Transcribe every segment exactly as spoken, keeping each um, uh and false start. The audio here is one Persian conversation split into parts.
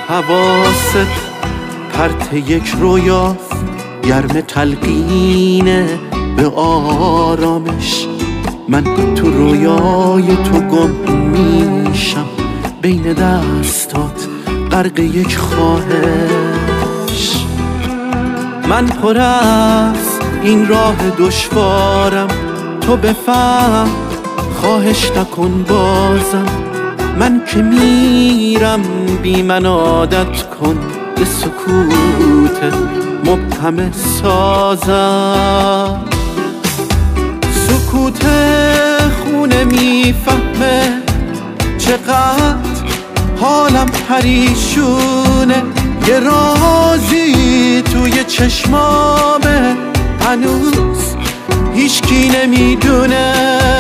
حواست پرت یک رویاست، گرم تلقینه به آرامش. من تو رویای تو گم میشم، بین دستات غرق یک خواهش. من پر از این راه دشوارم، تو بفهم خواهش نکن بازم. من که میرم بی من عادت کن، به سکوت مبهم سازم. سکوت خونه میفهمه چقدر حالم پریشونه. یه رازی توی چشمامه هنوز هیچکی نمیدونه.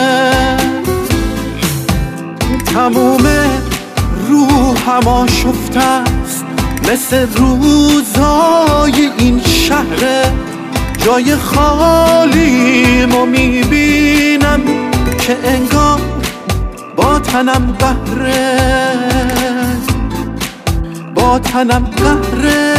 تموم روحم آشفته است، مثل روزای این شهر. جای خالیمو میبینم که انگار با تنم قهره، با تنم قهره.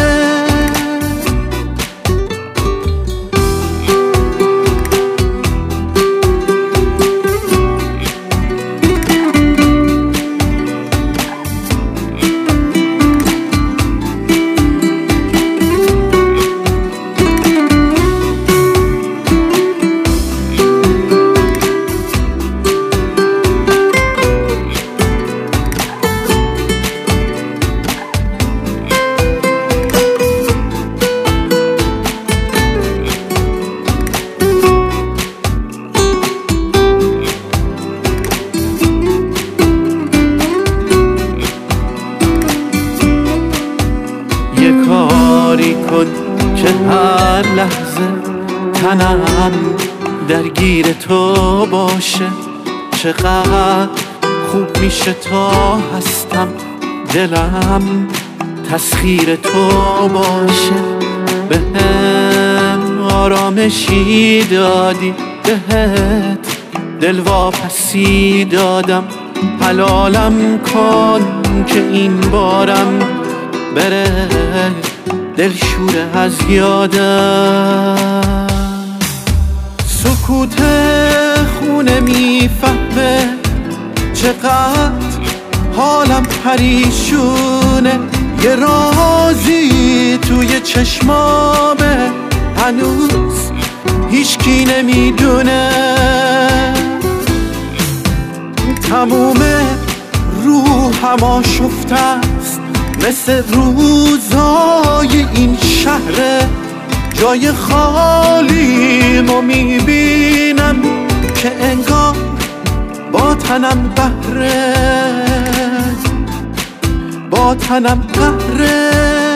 یه کاری کن که هر لحظه تنم درگیر تو باشه. چقدر خوب میشه تا هستم، دلم تسخیر تو باشه. بهم آرامشی دادی، بهت دل واپسی دادم. حلالم کن که این بارم بره دلشوره از یادم. سکوت خونه میفهمه چقدر حالم پریشونه. یه رازی توی چشمامه هنوز هیچکی نمیدونه. تموم روحم آشفته است، مثل روزای این شهر. جای خالیمو میبینم که انگار با تنم قهره، با تنم قهره.